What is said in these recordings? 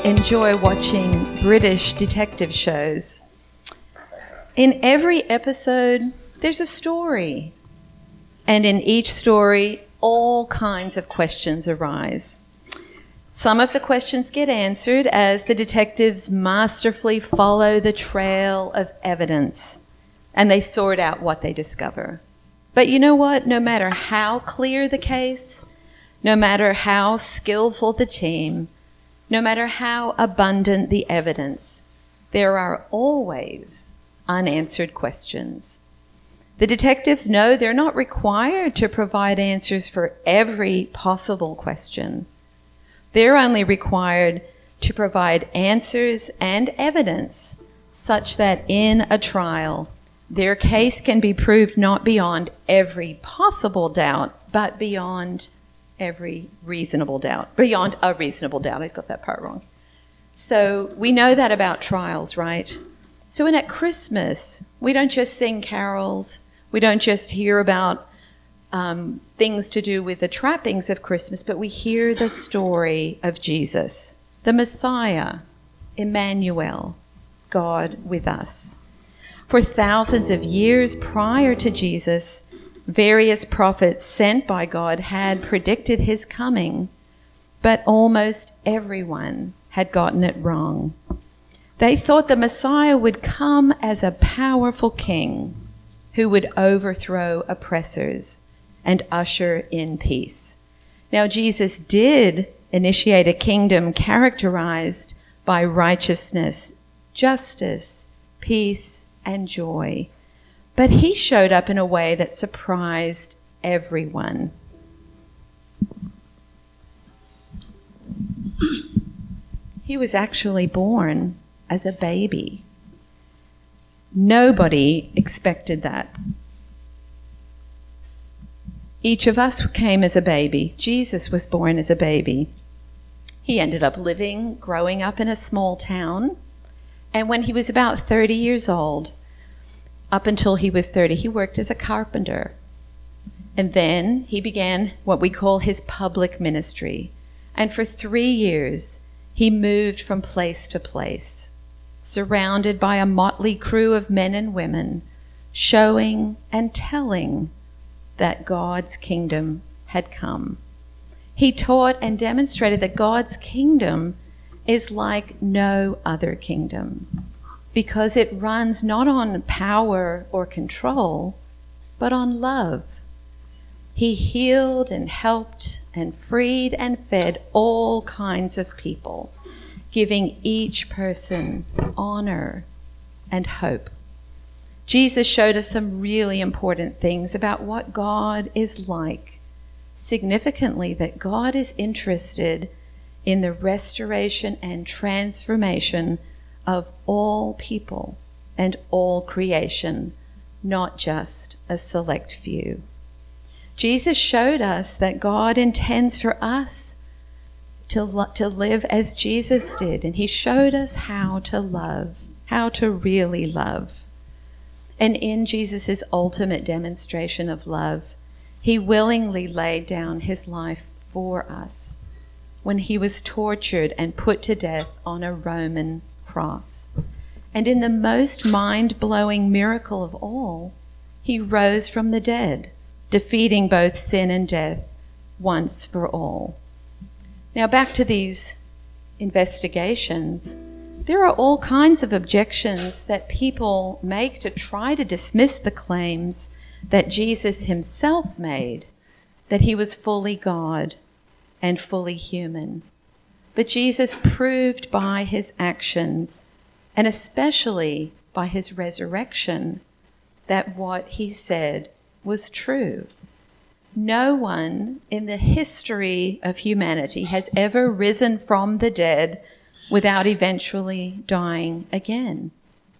enjoy watching British detective shows. In every episode, there's a story. And in each story, all kinds of questions arise. Some of the questions get answered as the detectives masterfully follow the trail of evidence and they sort out what they discover. But you know what? No matter how clear the case, no matter how skillful the team, no matter how abundant the evidence, there are always unanswered questions. The detectives know they're not required to provide answers for every possible question. They're only required to provide answers and evidence such that in a trial, their case can be proved not beyond every possible doubt, but beyond every reasonable doubt. Beyond a reasonable doubt. I got that part wrong. So we know that about trials, right? So at Christmas, we don't just sing carols. We don't just hear about things to do with the trappings of Christmas, but we hear the story of Jesus, the Messiah, Emmanuel, God with us. For thousands of years prior to Jesus, various prophets sent by God had predicted his coming, but almost everyone had gotten it wrong. They thought the Messiah would come as a powerful king who would overthrow oppressors and usher in peace. Now, Jesus did initiate a kingdom characterized by righteousness, justice, peace, and joy. But he showed up in a way that surprised everyone. He was actually born as a baby. Nobody expected that. Each of us came as a baby. Jesus was born as a baby. He ended up growing up in a small town. And when he was about 30 years old, up until he was 30, he worked as a carpenter. And then he began what we call his public ministry. And for 3 years, he moved from place to place, surrounded by a motley crew of men and women, showing and telling that God's kingdom had come. He taught and demonstrated that God's kingdom is like no other kingdom, because it runs not on power or control, but on love. He healed and helped and freed and fed all kinds of people, giving each person honor and hope. Jesus showed us some really important things about what God is like. Significantly, that God is interested in the restoration and transformation of all people and all creation, not just a select few. Jesus showed us that God intends for us to live as Jesus did, and he showed us how to love, how to really love. And in Jesus' ultimate demonstration of love, he willingly laid down his life for us when he was tortured and put to death on a Roman cross. And in the most mind-blowing miracle of all, he rose from the dead, defeating both sin and death once for all. Now back to these investigations. There are all kinds of objections that people make to try to dismiss the claims that Jesus himself made, that he was fully God and fully human. But Jesus proved by his actions, and especially by his resurrection, that what he said was true. No one in the history of humanity has ever risen from the dead without eventually dying again.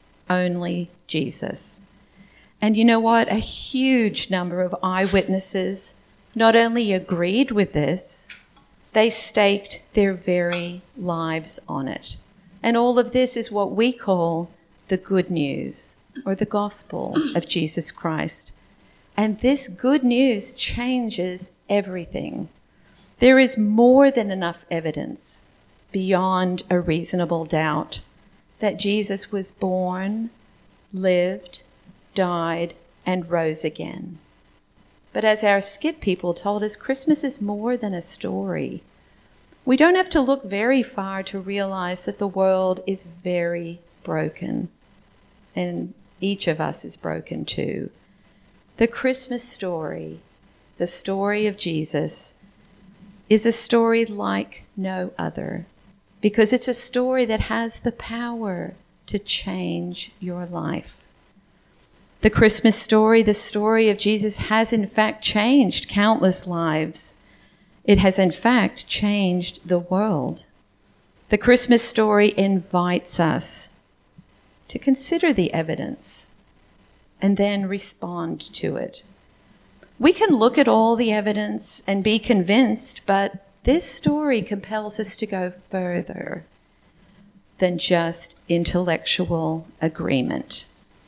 Only Jesus. And you know what? A huge number of eyewitnesses not only agreed with this, they staked their very lives on it. And all of this is what we call the good news, or the gospel of Jesus Christ. And this good news changes everything. There is more than enough evidence beyond a reasonable doubt that Jesus was born, lived, died, and rose again. But as our skit people told us, Christmas is more than a story. We don't have to look very far to realize that the world is very broken, and each of us is broken too. The Christmas story, the story of Jesus, is a story like no other, because it's a story that has the power to change your life. The Christmas story, the story of Jesus, has in fact changed countless lives. It has in fact changed the world. The Christmas story invites us to consider the evidence and then respond to it. We can look at all the evidence and be convinced, but this story compels us to go further than just intellectual agreement.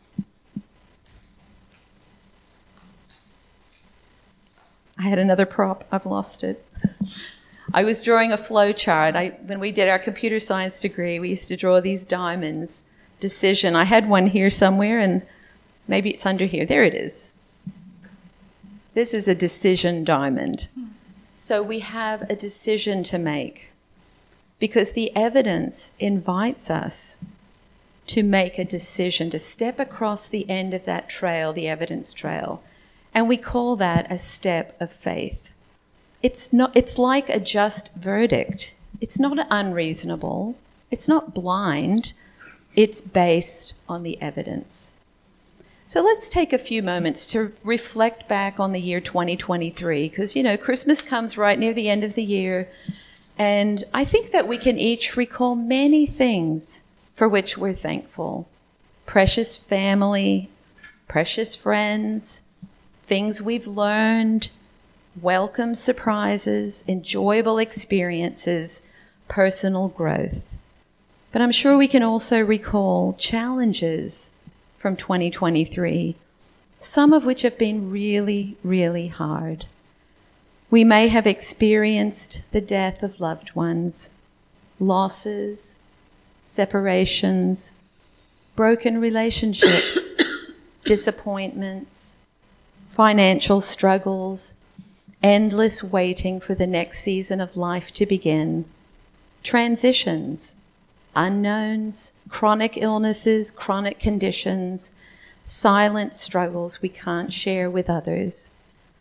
I had another prop. I've lost it. I was drawing a flow chart. When we did our computer science degree, we used to draw these diamonds. Decision. I had one here somewhere, and maybe it's under here. There it is. This is a decision diamond. So we have a decision to make because the evidence invites us to make a decision, to step across the end of that trail, the evidence trail. And we call that a step of faith. It's like a just verdict. It's not unreasonable. It's not blind. It's based on the evidence. So let's take a few moments to reflect back on the year 2023, because, Christmas comes right near the end of the year. And I think that we can each recall many things for which we're thankful. Precious family, precious friends, things we've learned, welcome surprises, enjoyable experiences, personal growth. But I'm sure we can also recall challenges from 2023, some of which have been really, really hard. We may have experienced the death of loved ones, losses, separations, broken relationships, disappointments, financial struggles, endless waiting for the next season of life to begin, transitions, unknowns, chronic illnesses, chronic conditions, silent struggles we can't share with others,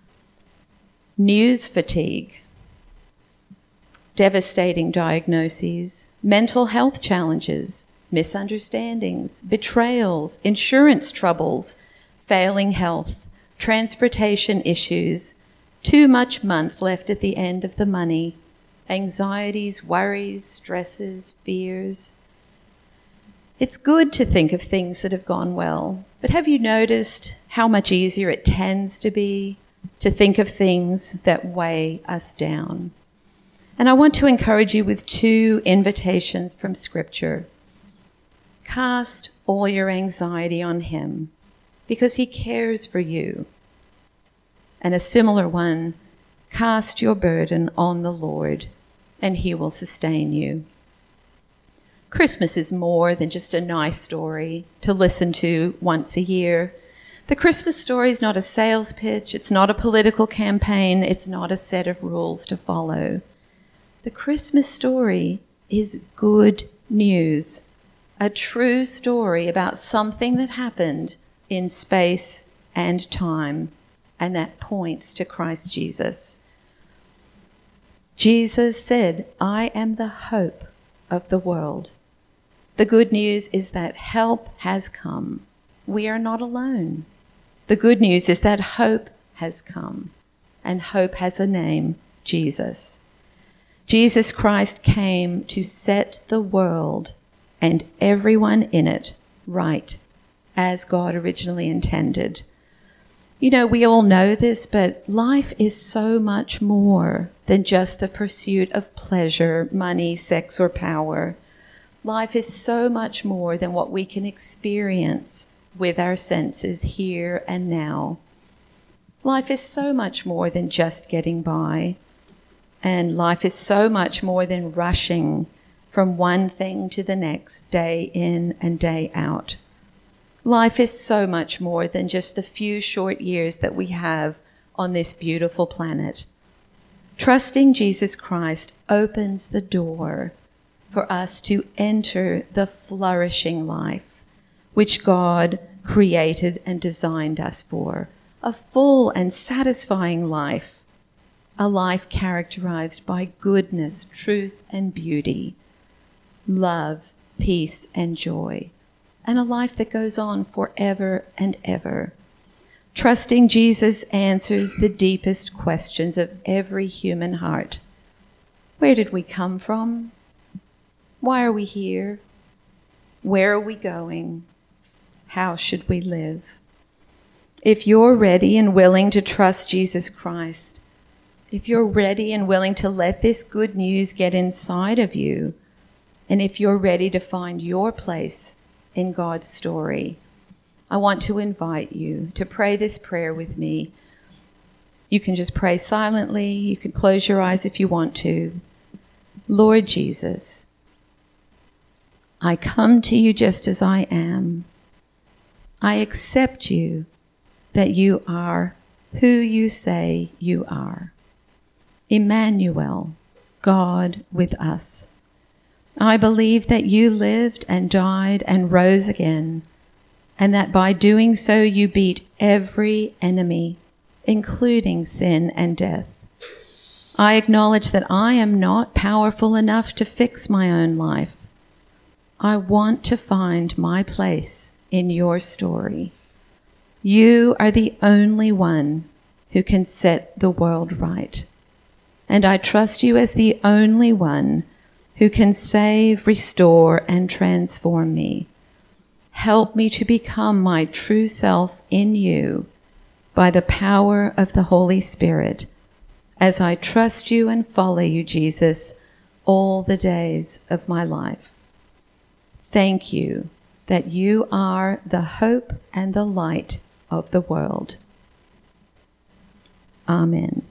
news fatigue, devastating diagnoses, mental health challenges, misunderstandings, betrayals, insurance troubles, failing health, transportation issues, too much month left at the end of the money, anxieties, worries, stresses, fears. It's good to think of things that have gone well, but have you noticed how much easier it tends to be to think of things that weigh us down? And I want to encourage you with two invitations from Scripture. Cast all your anxiety on Him, because He cares for you. And a similar one, cast your burden on the Lord, and He will sustain you. Christmas is more than just a nice story to listen to once a year. The Christmas story is not a sales pitch. It's not a political campaign. It's not a set of rules to follow. The Christmas story is good news, a true story about something that happened in space and time, and that points to Christ Jesus. Jesus said, "I am the hope of the world." The good news is that help has come. We are not alone. The good news is that hope has come, and hope has a name, Jesus. Jesus Christ came to set the world and everyone in it right, as God originally intended. We all know this, but life is so much more than just the pursuit of pleasure, money, sex, or power. Life is so much more than what we can experience with our senses here and now. Life is so much more than just getting by. And life is so much more than rushing from one thing to the next, day in and day out. Life is so much more than just the few short years that we have on this beautiful planet. Trusting Jesus Christ opens the door for us to enter the flourishing life which God created and designed us for, a full and satisfying life, a life characterized by goodness, truth, and beauty, love, peace, and joy, and a life that goes on forever and ever. Trusting Jesus answers the deepest questions of every human heart. Where did we come from? Why are we here? Where are we going? How should we live? If you're ready and willing to trust Jesus Christ, if you're ready and willing to let this good news get inside of you, and if you're ready to find your place in God's story, I want to invite you to pray this prayer with me. You can just pray silently. You can close your eyes if you want to. Lord Jesus, I come to you just as I am. I accept you, that you are who you say you are. Emmanuel, God with us. I believe that you lived and died and rose again, and that by doing so you beat every enemy, including sin and death. I acknowledge that I am not powerful enough to fix my own life. I want to find my place in your story. You are the only one who can set the world right. And I trust you as the only one who can save, restore, and transform me. Help me to become my true self in you by the power of the Holy Spirit, as I trust you and follow you, Jesus, all the days of my life. Thank you that you are the hope and the light of the world. Amen.